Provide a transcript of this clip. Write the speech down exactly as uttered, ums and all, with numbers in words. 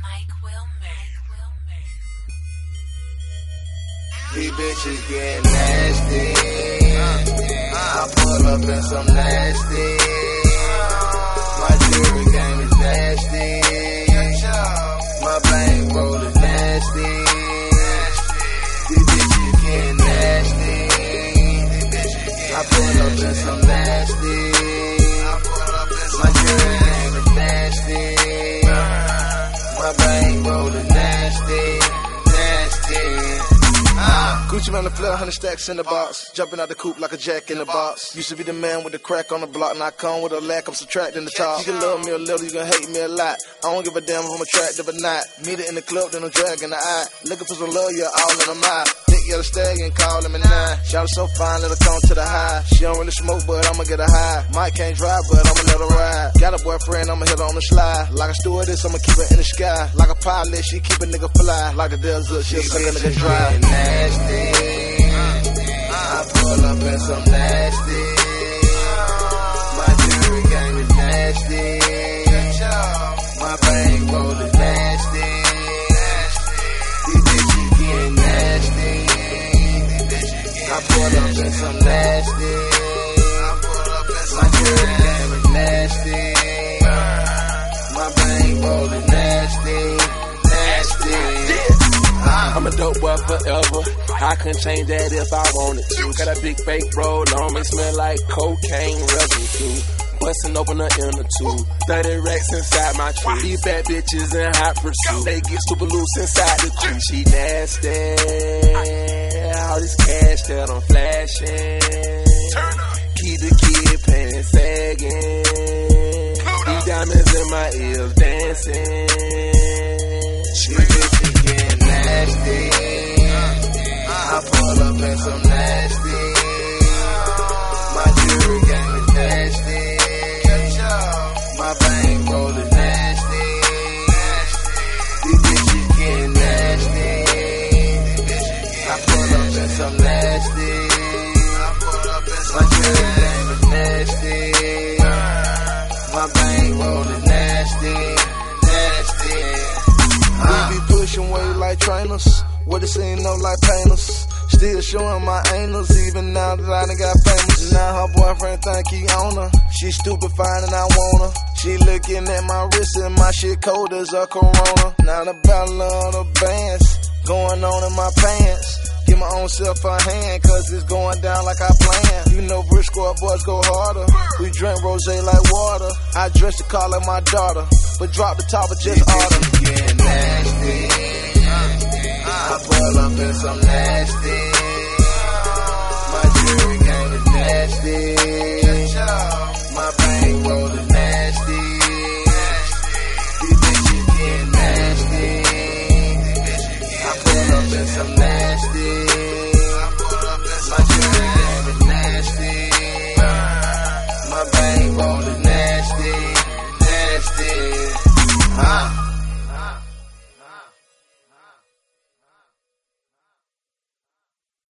Mike Wilmer. These bitches get nasty. I pull up in some nasty. My jewelry game is nasty. My bankroll is nasty. These bitches get nasty. I pull up in some nasty. My jewelry game is nasty. My bankroll is nasty. Nasty. Gucci man, the flare, hundred stacks in the box. Jumping out the coupe like a jack in the box. Used to be the man with the crack on the block. Now I come with a lack, I'm subtracting the top. You can love me a little, you can hate me a lot. I don't give a damn if I'm attractive or not. Meet it in the club, then I'm dragging the eye. Looking for some love, you're all in the mind. Thick yellow stallion, calling me nine. Shout so fine, let her come to the high. She don't really smoke, but I'ma get her high. Mike can't drive, but I'ma let her ride. Got a boyfriend, I'ma hit her on the slide. Like a stewardess, I'ma keep her in the sky. Like a pilot, she keep a nigga fly. Like a desert, she'll suck a nigga dry. Nasty. I pull up in some nasty. My jewelry game is nasty. My bankroll is nasty. These bitches getting nasty. I pull up in some nasty. My jewelry game is nasty. My bankroll is nasty. Nasty. I'm a dope boy forever. I couldn't change that if I wanted to. Got a big fake roll on me, smell like cocaine residue. Bustin' open the inner tube. thirty racks inside my tree. These bad bitches in hot pursuit. They get super loose inside the tree. She nasty. All this cash that I'm flashing. Keep the kid pants sagging. These diamonds in my ears dancing. She bitches get nasty. I pull up in some nasty. My jewelry game is nasty. My bankroll is nasty. These bitches get nasty. I pull up in some nasty. My jewelry game is nasty. My bankroll is nasty. We be pushing weight like trainers. What it seem up like painters. Still showing my anals, even now that I done got famous. Now her boyfriend think he on her. She stupid fine and I want her. She looking at my wrist and my shit cold as a corona. Now the battle of the bands going on in my pants. Give my own self a hand, cause it's going down like I planned. You know Briscoe boys go harder. We drink rosé like water. I dress the car like my daughter, but drop the top of just autumn. Get nasty. I pull up in some nasty. My jewelry game is nasty. My bankroll is nasty. These bitches get nasty. I pull up in some nasty.